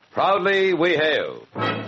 Proudly we hail.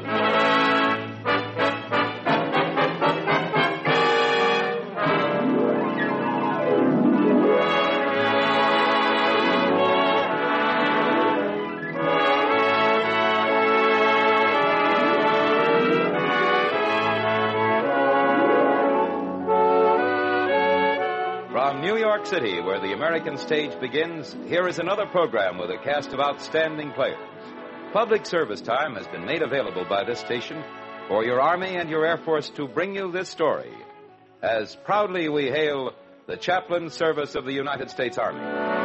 From New York City, where the American stage begins, here is another program with a cast of outstanding players. Public service time has been made available by this station for your Army and your Air Force to bring you this story, as proudly we hail the Chaplain Service of the United States Army.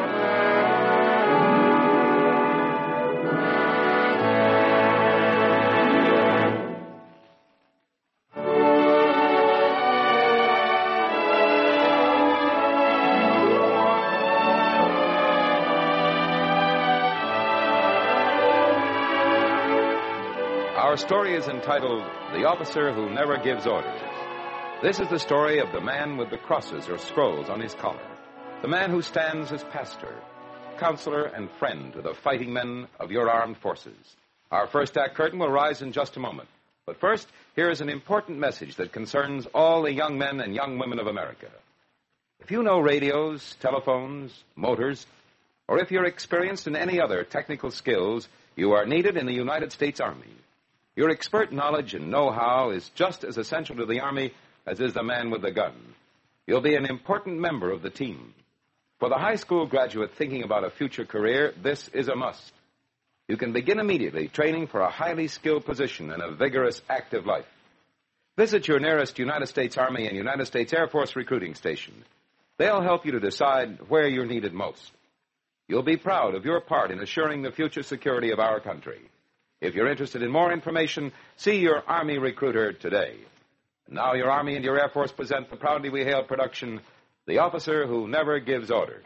Our story is entitled, The Officer Who Never Gives Orders. This is the story of the man with the crosses or scrolls on his collar. The man who stands as pastor, counselor, and friend to the fighting men of your armed forces. Our first act curtain will rise in just a moment. But first, here is an important message that concerns all the young men and young women of America. If you know radios, telephones, motors, or if you're experienced in any other technical skills, you are needed in the United States Army. Your expert knowledge and know-how is just as essential to the Army as is the man with the gun. You'll be an important member of the team. For the high school graduate thinking about a future career, this is a must. You can begin immediately training for a highly skilled position in a vigorous, active life. Visit your nearest United States Army and United States Air Force recruiting station. They'll help you to decide where you're needed most. You'll be proud of your part in assuring the future security of our country. If you're interested in more information, see your Army recruiter today. And now your Army and your Air Force present the Proudly We Hail production, The Officer Who Never Gives Orders.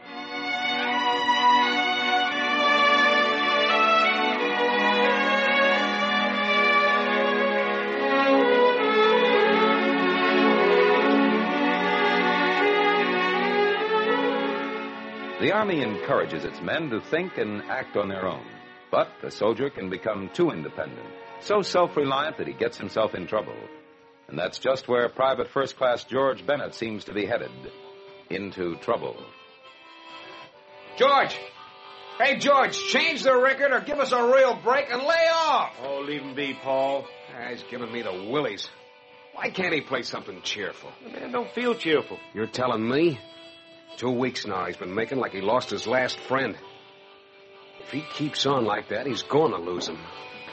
The Army encourages its men to think and act on their own. But the soldier can become too independent, so self-reliant that he gets himself in trouble. And that's just where Private First Class George Bennett seems to be headed, into trouble. George! Hey, George, change the record or give us a real break and lay off! Oh, leave him be, Paul. He's giving me the willies. Why can't he play something cheerful? The man don't feel cheerful. You're telling me? 2 weeks now he's been making like he lost his last friend. If he keeps on like that, he's going to lose him.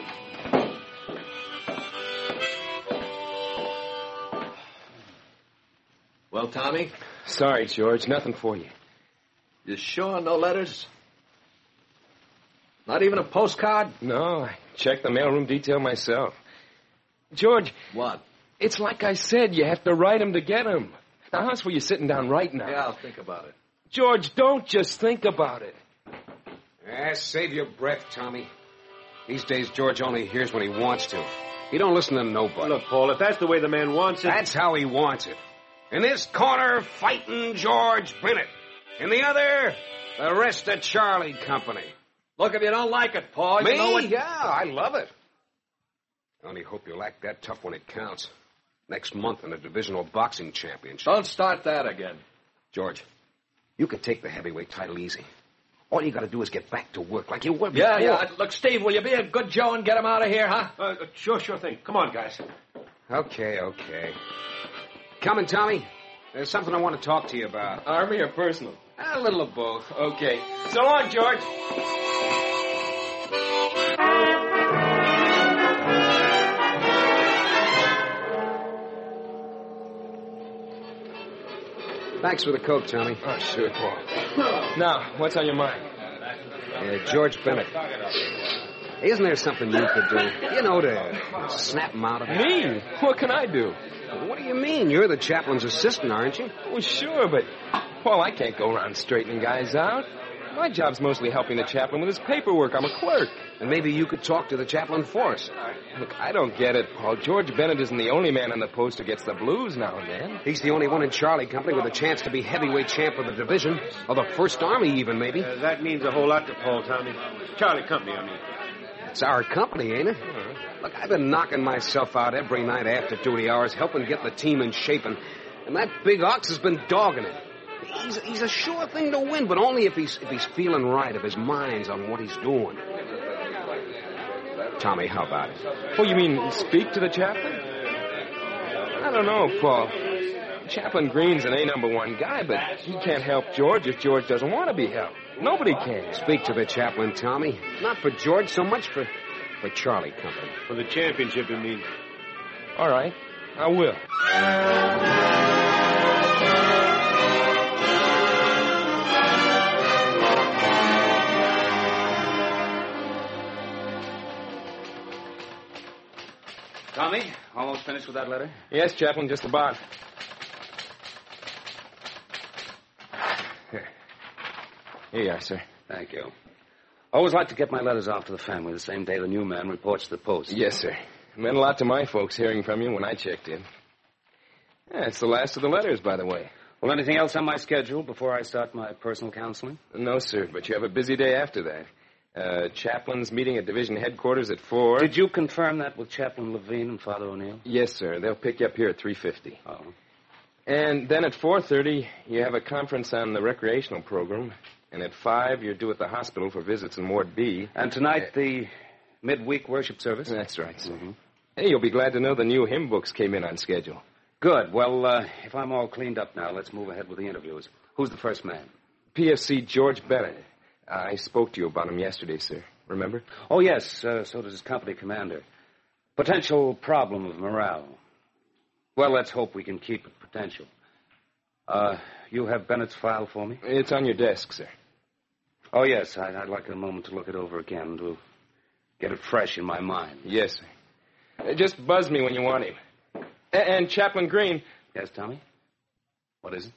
Well, Tommy? Sorry, George. Nothing for you. You sure no letters? Not even a postcard? No, I checked the mailroom detail myself. George. What? It's like I said. You have to write 'em to get 'em. Now, how's where you're sitting down right now? Yeah, I'll think about it. George, don't just think about it. Save your breath, Tommy. These days, George only hears when he wants to. He don't listen to nobody. Look, Paul, if that's the way the man wants it... That's how he wants it. In this corner, fighting George Bennett. In the other, the rest of Charlie Company. Look, if you don't like it, Paul, Me? you know what... Yeah, I love it. I only hope you'll act that tough when it counts. Next month in the Divisional Boxing Championship. Don't start that again. George, you can take the heavyweight title easy. All you got to do is get back to work like you were before. Yeah. Look, Steve, will you be a good Joe and get him out of here, huh? Sure thing. Come on, guys. Okay. Coming, Tommy. There's something I want to talk to you about. Army or personal? A little of both. Okay. So long, George. Thanks for the Coke, Tommy. Oh, sure, Paul. Now, what's on your mind? George Bennett. Isn't there something you could do? You know, to snap him out of it? Me? What can I do? What do you mean? You're the chaplain's assistant, aren't you? Well, sure, but, Paul, I can't go around straightening guys out. My job's mostly helping the chaplain with his paperwork. I'm a clerk. And maybe you could talk to the chaplain for us. Look, I don't get it, Paul. George Bennett isn't the only man on the post who gets the blues now and then. He's the only one in Charlie Company with a chance to be heavyweight champ of the division, or the First Army even, maybe. That means a whole lot to Paul, Tommy. Charlie Company, I mean. It's our company, ain't it? Look, I've been knocking myself out every night after duty hours, helping get the team in shape, and that big ox has been dogging it. He's a sure thing to win, but only if he's feeling right, if his mind's on what he's doing. Tommy, how about it? Oh, you mean speak to the chaplain? I don't know, Paul. Chaplain Green's an A-number-1 guy, but he can't help George if George doesn't want to be helped. Nobody can. Speak to the chaplain, Tommy. Not for George so much, for Charlie Company. For the championship, you mean? All right, I will. Tommy, almost finished with that letter? Yes, Chaplain, just about. Here you are, sir. Thank you. Always like to get my letters off to the family the same day the new man reports to the post. Yes, sir. It meant a lot to my folks hearing from you when I checked in. Yeah, it's the last of the letters, by the way. Well, anything else on my schedule before I start my personal counseling? No, sir, but you have a busy day after that. Chaplain's meeting at division headquarters at 4. Did you confirm that with Chaplain Levine and Father O'Neill? Yes, sir. They'll pick you up here at 3:50. Oh. And then at 4:30, you have a conference on the recreational program. And at 5, you're due at the hospital for visits in Ward B. And tonight, the midweek worship service? That's right, sir. Mm-hmm. Hey, you'll be glad to know the new hymn books came in on schedule. Good. Well, if I'm all cleaned up now, let's move ahead with the interviews. Who's the first man? PFC George Bennett. I spoke to you about him yesterday, sir. Remember? Oh, yes. So does his company commander. Potential problem of morale. Well, let's hope we can keep it potential. You have Bennett's file for me? It's on your desk, sir. Oh, yes. I'd like a moment to look it over again to get it fresh in my mind. Yes, sir. Just buzz me when you want him. And Chaplain Green. Yes, Tommy? What is it?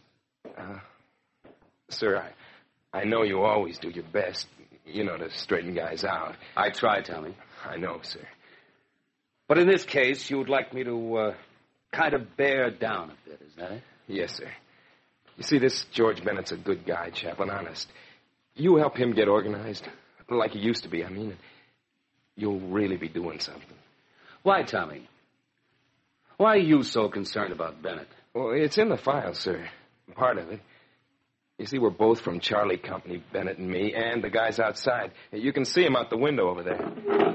Sir, I know you always do your best, to straighten guys out. I try, Tommy. I know, sir. But in this case, you would like me to kind of bear down a bit, is that it? Yes, sir. You see, this George Bennett's a good guy, Chaplain, honest. You help him get organized, like he used to be, and you'll really be doing something. Why, Tommy? Why are you so concerned about Bennett? Well, it's in the file, sir. Part of it. You see, we're both from Charlie Company, Bennett and me, and the guys outside. You can see him out the window over there.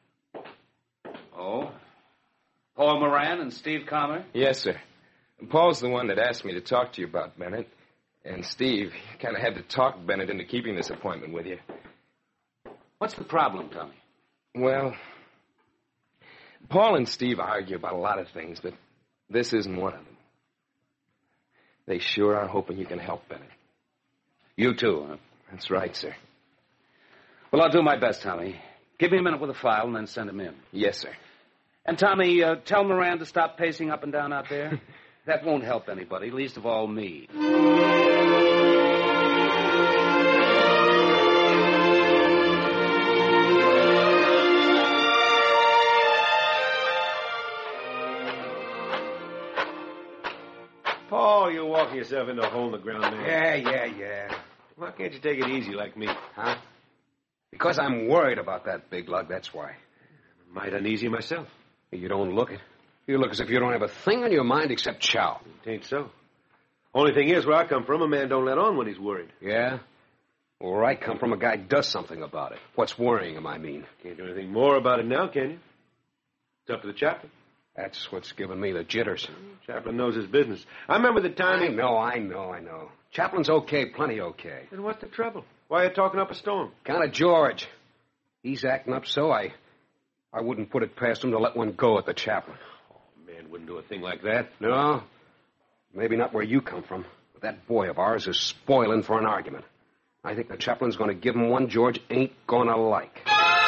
Oh? Paul Moran and Steve Comer? Yes, sir. Paul's the one that asked me to talk to you about Bennett. And Steve kind of had to talk Bennett into keeping this appointment with you. What's the problem, Tommy? Well, Paul and Steve argue about a lot of things, but this isn't one of them. They sure are hoping you can help Bennett. You too, huh? That's right, sir. Well, I'll do my best, Tommy. Give me a minute with the file and then send him in. Yes, sir. And, Tommy, tell Moran to stop pacing up and down out there. That won't help anybody, least of all me. Paul, you're walking yourself into a hole in the ground there. Yeah. Why can't you take it easy like me? Huh? Because I'm worried about that big lug, that's why. I'm might uneasy myself. You don't look it. You look as if you don't have a thing on your mind except chow. It ain't so. Only thing is, where I come from, a man don't let on when he's worried. Yeah? Well, where I come from, a guy does something about it. What's worrying him, I mean. Can't do anything more about it now, can you? It's up to the chaplain. That's what's giving me the jitters. Chaplain knows his business. I remember the time I know. Chaplain's okay, plenty okay. Then what's the trouble? Why are you talking up a storm? Kind of George. He's acting up so I wouldn't put it past him to let one go at the chaplain. Oh, man wouldn't do a thing like that. No. Maybe not where you come from. But that boy of ours is spoiling for an argument. I think the chaplain's going to give him one George ain't going to like.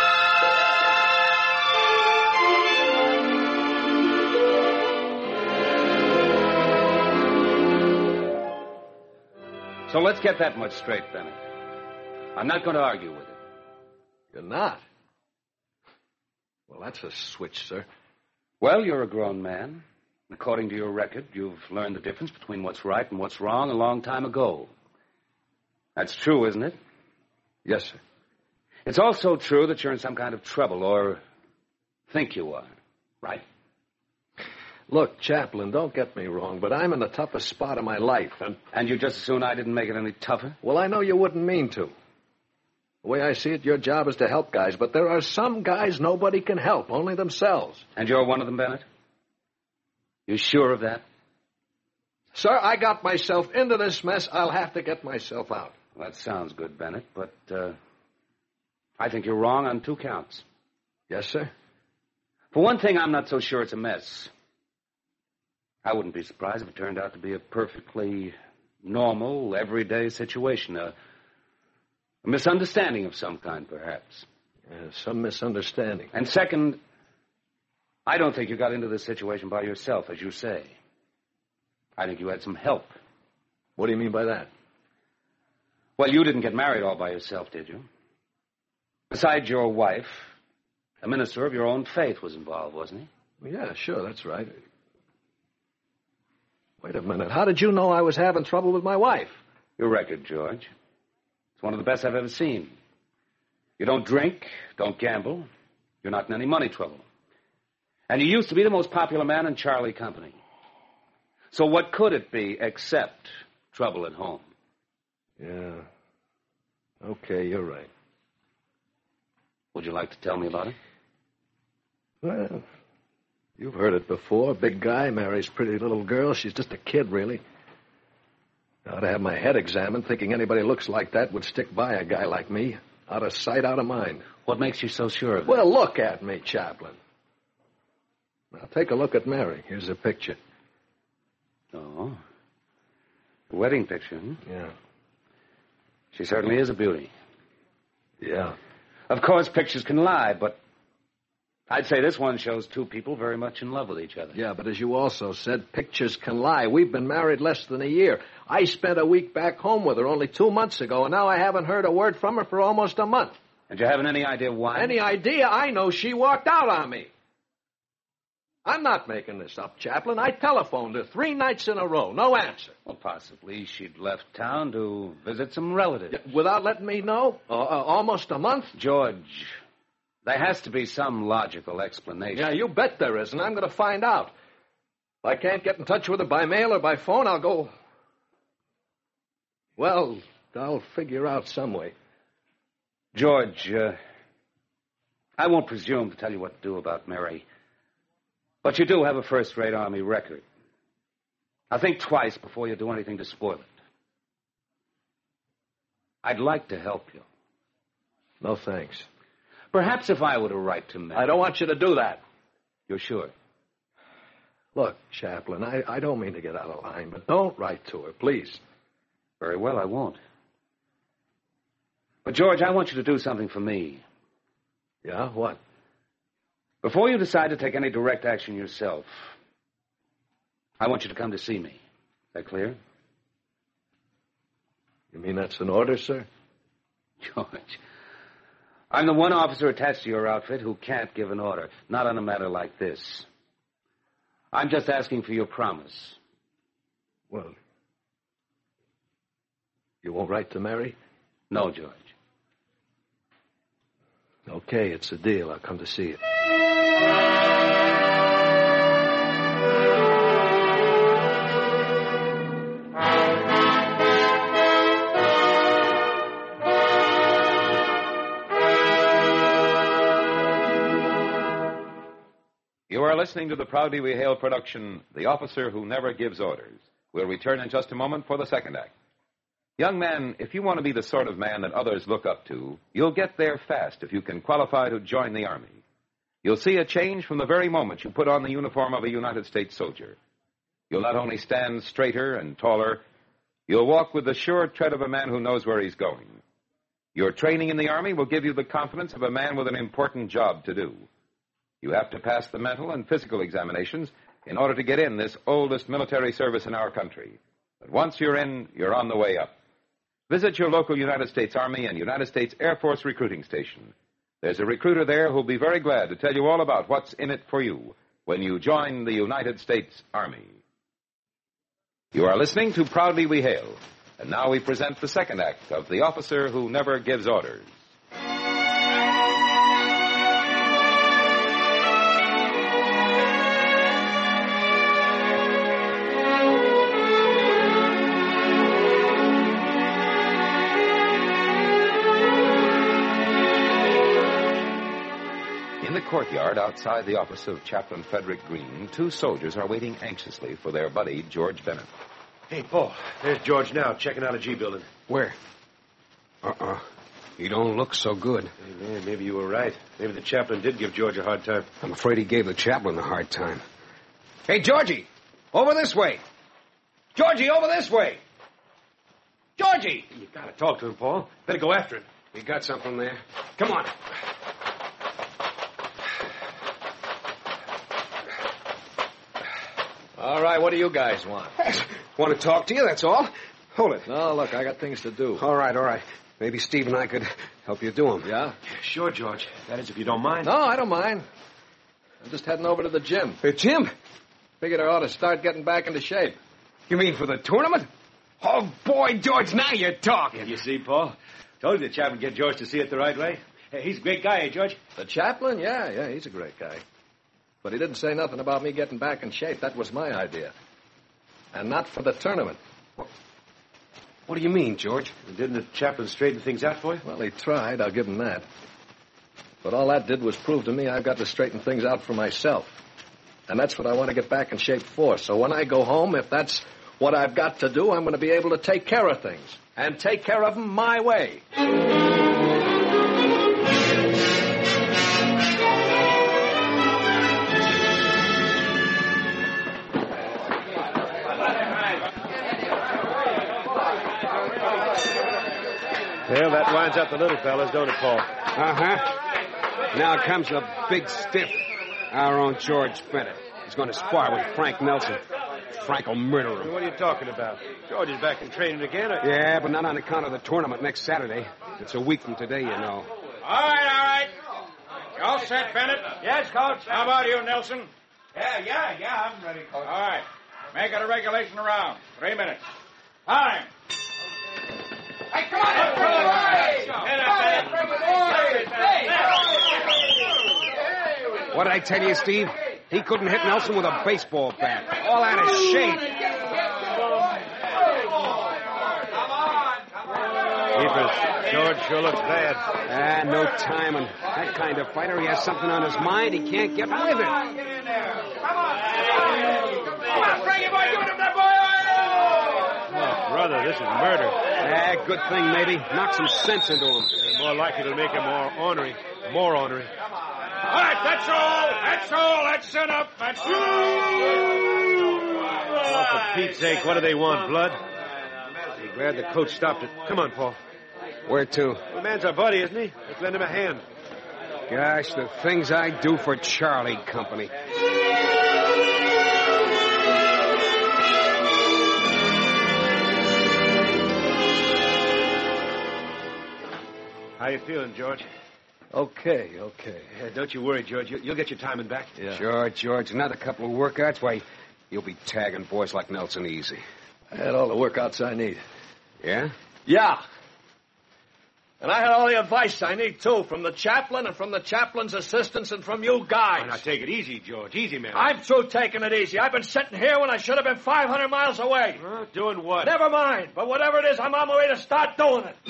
So let's get that much straight, Bennett. I'm not going to argue with it. You're not? Well, that's a switch, sir. Well, you're a grown man. According to your record, you've learned the difference between what's right and what's wrong a long time ago. That's true, isn't it? Yes, sir. It's also true that you're in some kind of trouble, or think you are, right? Look, Chaplain, don't get me wrong, but I'm in the toughest spot of my life, And you'd just as soon I didn't make it any tougher? well, I know you wouldn't mean to. The way I see it, your job is to help guys, but there are some guys nobody can help, only themselves. And you're one of them, Bennett? You sure of that? Sir, I got myself into this mess. I'll have to get myself out. Well, that sounds good, Bennett, but I think you're wrong on 2 counts. Yes, sir? For one thing, I'm not so sure it's a mess. I wouldn't be surprised if it turned out to be a perfectly normal, everyday situation. A misunderstanding of some kind, perhaps. Some misunderstanding. And second, I don't think you got into this situation by yourself, as you say. I think you had some help. What do you mean by that? Well, you didn't get married all by yourself, did you? Besides your wife, a minister of your own faith was involved, wasn't he? Yeah, sure, that's right. Wait a minute. How did you know I was having trouble with my wife? Your record, George. It's one of the best I've ever seen. You don't drink, don't gamble. You're not in any money trouble. And you used to be the most popular man in Charlie Company. So what could it be except trouble at home? Yeah. Okay, you're right. Would you like to tell me about it? Well, you've heard it before. Big guy marries pretty little girl. She's just a kid, really. I ought to have my head examined, thinking anybody looks like that would stick by a guy like me. Out of sight, out of mind. What makes you so sure of that? Well, look at me, Chaplain. Now, take a look at Mary. Here's her picture. Oh. A wedding picture, hmm? Yeah. She certainly is a beauty. Yeah. Of course, pictures can lie, but I'd say this one shows 2 people very much in love with each other. Yeah, but as you also said, pictures can lie. We've been married less than a year. I spent a week back home with her only 2 months ago, and now I haven't heard a word from her for almost a month. And you haven't any idea why? Any idea? I know she walked out on me. I'm not making this up, Chaplain. I telephoned her 3 nights in a row. No answer. Well, possibly she'd left town to visit some relatives. Without letting me know? Almost a month? George, there has to be some logical explanation. Yeah, you bet there is, and I'm going to find out. If I can't get in touch with her by mail or by phone, I'll go... Well, I'll figure out some way. George, I won't presume to tell you what to do about Mary. But you do have a first-rate Army record. Now, think twice before you do anything to spoil it. I'd like to help you. No, thanks. Perhaps if I were to write to Mary... I don't want you to do that. You're sure? Look, Chaplain, I don't mean to get out of line, but don't write to her, please. Very well, I won't. But, George, I want you to do something for me. Yeah, what? Before you decide to take any direct action yourself, I want you to come to see me. Is that clear? You mean that's an order, sir? George, I'm the one officer attached to your outfit who can't give an order, not on a matter like this. I'm just asking for your promise. Well, you won't write to Mary? No, George. Okay, it's a deal. I'll come to see you. You are listening to the Proudly We Hail production, The Officer Who Never Gives Orders. We'll return in just a moment for the second act. Young man, if you want to be the sort of man that others look up to, you'll get there fast if you can qualify to join the Army. You'll see a change from the very moment you put on the uniform of a United States soldier. You'll not only stand straighter and taller, you'll walk with the sure tread of a man who knows where he's going. Your training in the Army will give you the confidence of a man with an important job to do. You have to pass the mental and physical examinations in order to get in this oldest military service in our country. But once you're in, you're on the way up. Visit your local United States Army and United States Air Force recruiting station. There's a recruiter there who'll be very glad to tell you all about what's in it for you when you join the United States Army. You are listening to Proudly We Hail. And now we present the second act of The Officer Who Never Gives Orders. In the courtyard outside the office of Chaplain Frederick Green, two soldiers are waiting anxiously for their buddy, George Bennett. Hey, Paul, there's George now, checking out a G building. Where? He don't look so good. Hey, man, maybe you were right. Maybe the chaplain did give George a hard time. I'm afraid he gave the chaplain a hard time. Hey, Georgie! Over this way! Georgie, over this way! Georgie! You gotta talk to him, Paul. Better go after him. You got something there? Come on. All right, what do you guys want? Want to talk to you, that's all. Hold it. No, look, I got things to do. All right. Maybe Steve and I could help you do them. Yeah? Sure, George. That is, if you don't mind. No, I don't mind. I'm just heading over to the gym. Hey, Jim? Figured I ought to start getting back into shape. You mean for the tournament? Oh, boy, George, now you're talking. You see, Paul? Told you the chaplain would get George to see it the right way. Hey, he's a great guy, eh, George? The chaplain? Yeah, he's a great guy. But he didn't say nothing about me getting back in shape. That was my idea. And not for the tournament. What do you mean, George? Didn't the chaplain straighten things out for you? Well, he tried. I'll give him that. But all that did was prove to me I've got to straighten things out for myself. And that's what I want to get back in shape for. So when I go home, if that's what I've got to do, I'm going to be able to take care of things. And take care of them my way. Well, that winds up the little fellas, don't it, Paul? Uh-huh. Now comes the big stiff, our own George Bennett. He's going to spar with Frank Nelson. Frank will murder him. What are you talking about? George is back in training again. Yeah, but not on account of the tournament next Saturday. It's a week from today, you know. All right. You all set, Bennett? Yes, Coach. How about you, Nelson? Yeah, I'm ready, Coach. All right. Make it a regulation round. 3 minutes. Time. Hey, come on! What did I tell you, Steve? He couldn't hit Nelson with a baseball bat. All out of shape. Keepers, George sure looks bad. No timing. That kind of fighter, he has something on his mind. He can't get with it. Come on, Frankie boy, give it up, boy! Oh, brother, this is murder. Good thing, maybe. Knock some sense into him. More likely to make him more ornery. More ornery. All right, that's all. That's enough. That's Oh, for Pete's sake, what do they want, blood? Be glad the coach stopped it. Come on, Paul. Where to? The man's our buddy, isn't he? Let's lend him a hand. Gosh, the things I do for Charlie Company. How you feeling, George? Okay. Yeah, don't you worry, George. You'll get your timing back. Yeah. Sure, George. Another couple of workouts. Why, you'll be tagging boys like Nelson easy. I had all the workouts I need. Yeah? Yeah. And I had all the advice I need, too, from the chaplain and from the chaplain's assistants and from you guys. Now, take it easy, George. Easy, man. I'm through taking it easy. I've been sitting here when I should have been 500 miles away. Doing what? Never mind. But whatever it is, I'm on my way to start doing it.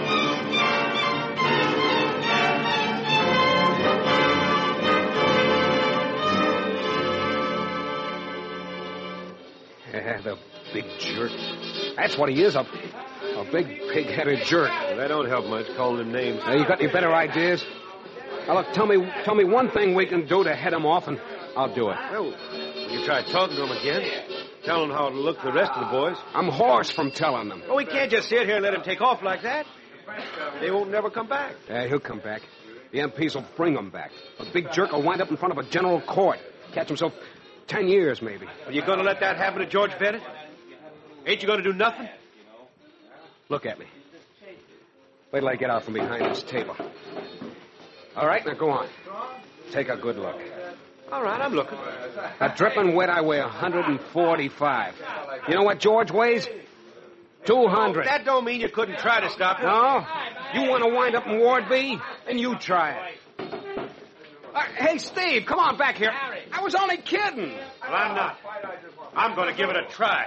Yeah, the big jerk. That's what he is, a big pig-headed jerk. Well, that don't help much, calling him names. Now, you got any better ideas? Now, look, tell me one thing we can do to head him off, and I'll do it. Well, you try talking to him again. Tell him how it'll look to the rest of the boys. I'm hoarse from telling them. Oh, we can't just sit here and let him take off like that. They won't never come back. Yeah, he'll come back. The MPs will bring him back. A big jerk will wind up in front of a general court. Catch himself 10 years, maybe. Are you going to let that happen to George Bennett? Ain't you going to do nothing? Look at me. Wait till I get out from behind this table. All right, now go on. Take a good look. All right, I'm looking. A dripping wet, I weigh 145. You know what George weighs? 200. That don't mean you couldn't try to stop him. No? You want to wind up in Ward B? Then you try it. Hey, Steve, come on back here. I was only kidding. Well, I'm not. I'm going to give it a try.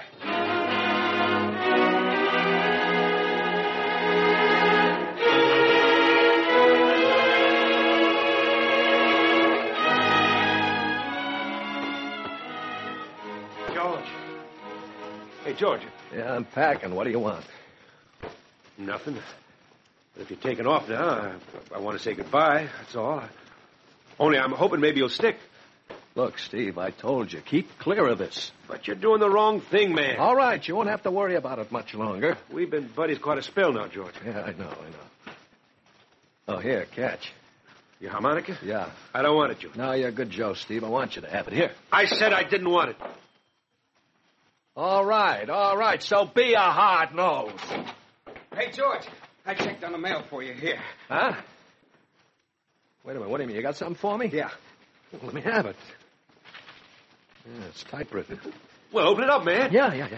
Hey, George. Yeah, I'm packing. What do you want? Nothing. But if you're taking off now, I want to say goodbye. That's all. Only I'm hoping maybe you'll stick. Look, Steve, I told you, keep clear of this. But you're doing the wrong thing, man. All right, you won't have to worry about it much longer. We've been buddies quite a spell now, George. Yeah, I know. Oh, here, catch. Your harmonica? Yeah. I don't want it, George. No, you're a good Joe, Steve. I want you to have it. Here. I said I didn't want it. All right. So be a hard nose. Hey, George, I checked on the mail for you here. Huh? Wait a minute. What do you mean? You got something for me? Yeah. Well, let me have it. Yeah, it's typewritten. Well, open it up, man. Yeah.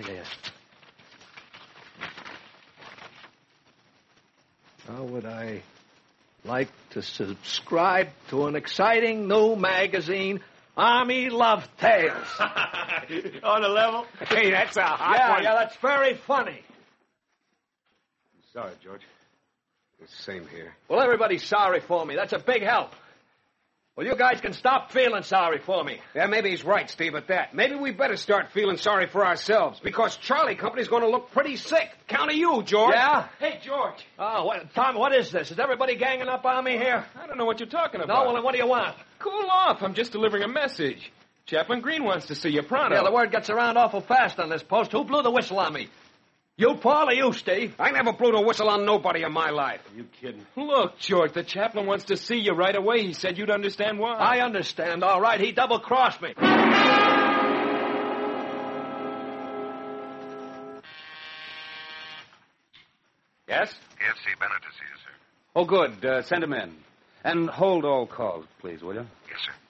How would I like to subscribe to an exciting new magazine, Army Love Tales? On the level? Hey, that's a hot one. Yeah, that's very funny. Sorry, George. Same here. Well, everybody's sorry for me. That's a big help. Well, you guys can stop feeling sorry for me. Yeah, maybe he's right, Steve, at that. Maybe we better start feeling sorry for ourselves, because Charlie Company's going to look pretty sick. Count of you, George. Yeah? Hey, George. Oh, Tom, what is this? Is everybody ganging up on me here? I don't know what you're talking No, about. well, then what do you want? Cool off. I'm just delivering a message. Chaplain Green wants to see you pronto. Yeah, the word gets around awful fast on this post. Who blew the whistle on me? You, Paul, or you, Steve? I never blew the whistle on nobody in my life. Are you kidding? Look, George, the chaplain wants to see you right away. He said you'd understand why. I understand, all right. He double-crossed me. Yes? AFC Bennett to see you, sir. Oh, good. Send him in. And hold all calls, please, will you? Yes, sir.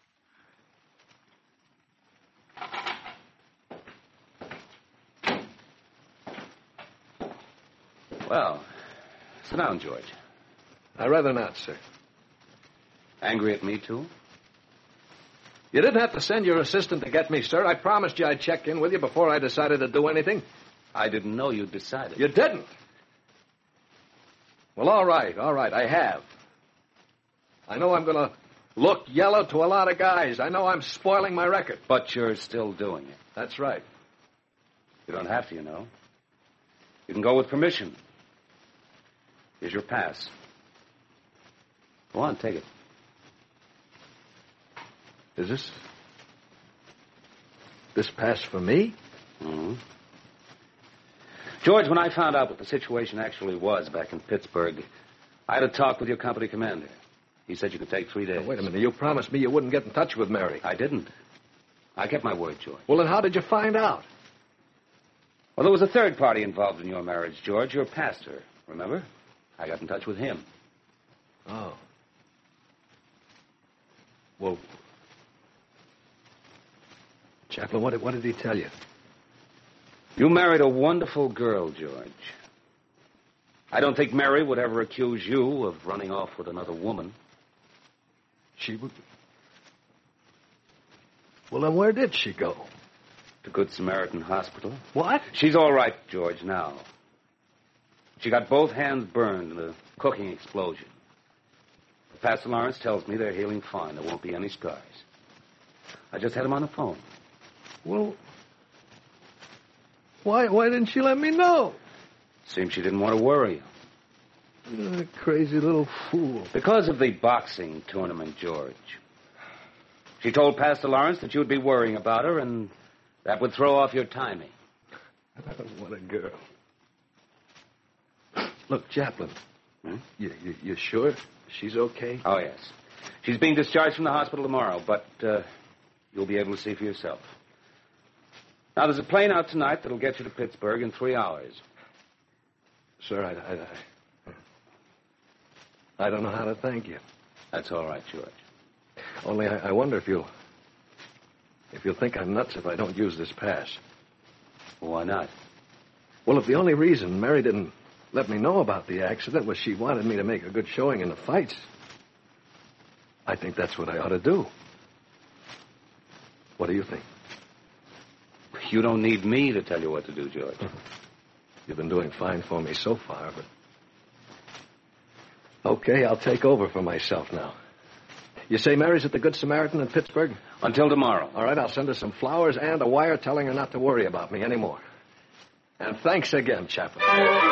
Well, sit down, George. I'd rather not, sir. Angry at me, too? You didn't have to send your assistant to get me, sir. I promised you I'd check in with you before I decided to do anything. I didn't know you'd decided. You didn't? Well, all right, I have. I know I'm going to look yellow to a lot of guys. I know I'm spoiling my record. But you're still doing it. That's right. You don't have to, you know. You can go with permission. Here's your pass. Go on, take it. Is this pass for me? Mm-hmm. George, when I found out what the situation actually was back in Pittsburgh, I had a talk with your company commander. He said you could take 3 days. Now, wait a minute. You promised me you wouldn't get in touch with Mary. I didn't. I kept my word, George. Well, then how did you find out? Well, there was a third party involved in your marriage, George, your pastor. Remember? I got in touch with him. Oh. Well, Chaplain, what did he tell you? You married a wonderful girl, George. I don't think Mary would ever accuse you of running off with another woman. She would... Well, then where did she go? To Good Samaritan Hospital. What? She's all right, George, now. She got both hands burned in a cooking explosion. Pastor Lawrence tells me they're healing fine. There won't be any scars. I just had him on the phone. Well, why didn't you let me know? Seems she didn't want to worry you. Crazy little fool. Because of the boxing tournament, George. She told Pastor Lawrence that you'd be worrying about her, and that would throw off your timing. What a girl. Look, Chaplain, you sure she's okay? Oh, yes. She's being discharged from the hospital tomorrow, but you'll be able to see for yourself. Now, there's a plane out tonight that'll get you to Pittsburgh in 3 hours. Sir, I don't know how to thank you. That's all right, George. Only I wonder if you'll think I'm nuts if I don't use this pass. Why not? Well, if the only reason Mary didn't let me know about the accident was she wanted me to make a good showing in the fights, I think that's what I ought to do. What do you think? You don't need me to tell you what to do, George. You've been doing fine for me so far, but... Okay, I'll take over for myself now. You say Mary's at the Good Samaritan in Pittsburgh? Until tomorrow. All right, I'll send her some flowers and a wire telling her not to worry about me anymore. And thanks again, Chaplain.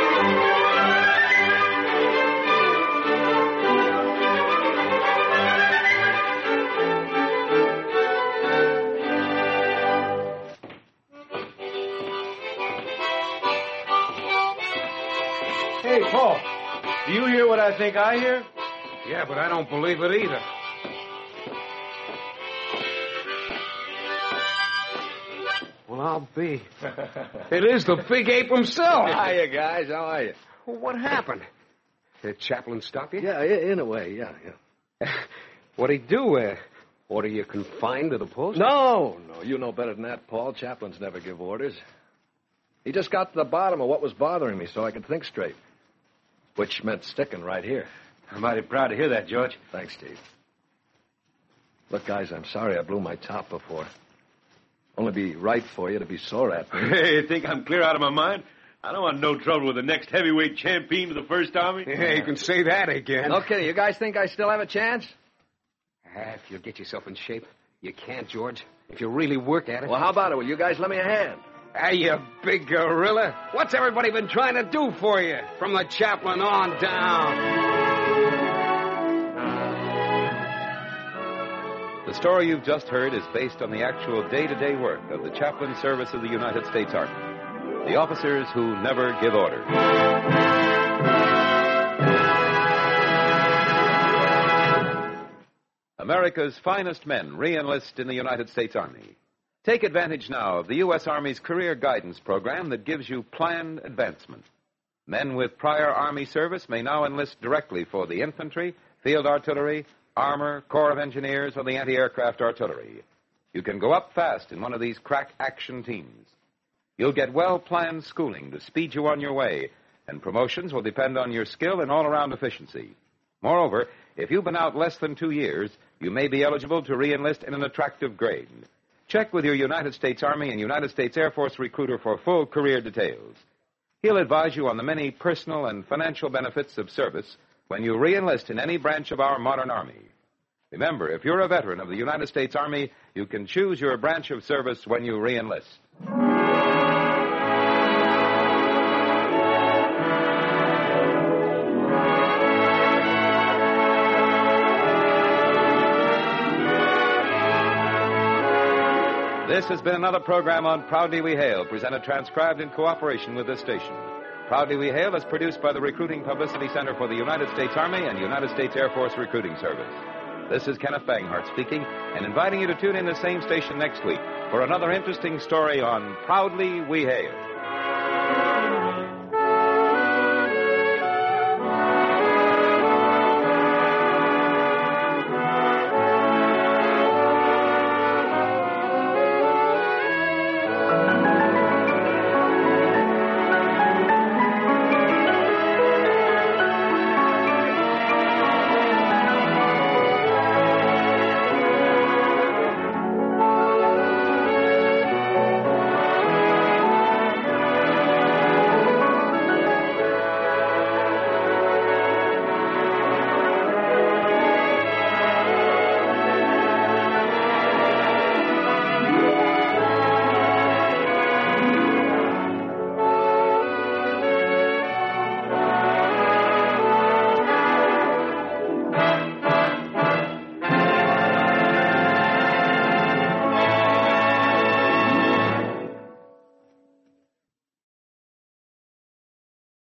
Hey, Paul, do you hear what I think I hear? Yeah, but I don't believe it either. Well, I'll be. It is the big ape himself. Hiya, guys. How are you? Well, what happened? Did Chaplain stop you? Yeah, in a way, yeah. What'd he do? Order you confined to the post? No, you know better than that, Paul. Chaplains never give orders. He just got to the bottom of what was bothering me so I could think straight. Which meant sticking right here. I'm mighty proud to hear that, George. Thanks, Steve. Look, guys, I'm sorry I blew my top before. Only be right for you to be sore at me. Hey, you think I'm clear out of my mind? I don't want no trouble with the next heavyweight champion of the First Army. Yeah, you can say that again. Okay, you guys think I still have a chance? If you'll get yourself in shape. You can't, George. If you really work at it. Well, how about it? Will you guys lend me a hand? Hey, you big gorilla. What's everybody been trying to do for you? From the chaplain on down. The story you've just heard is based on the actual day-to-day work of the chaplain service of the United States Army. The officers who never give orders. America's finest men re-enlist in the United States Army. Take advantage now of the U.S. Army's career guidance program that gives you planned advancement. Men with prior Army service may now enlist directly for the infantry, field artillery, armor, Corps of Engineers, or the anti-aircraft artillery. You can go up fast in one of these crack action teams. You'll get well-planned schooling to speed you on your way, and promotions will depend on your skill and all-around efficiency. Moreover, if you've been out less than 2 years, you may be eligible to re-enlist in an attractive grade. Check with your United States Army and United States Air Force recruiter for full career details. He'll advise you on the many personal and financial benefits of service when you re-enlist in any branch of our modern Army. Remember, if you're a veteran of the United States Army, you can choose your branch of service when you re-enlist. This has been another program on Proudly We Hail, presented transcribed in cooperation with this station. Proudly We Hail is produced by the Recruiting Publicity Center for the United States Army and United States Air Force Recruiting Service. This is Kenneth Banghart speaking and inviting you to tune in the same station next week for another interesting story on Proudly We Hail.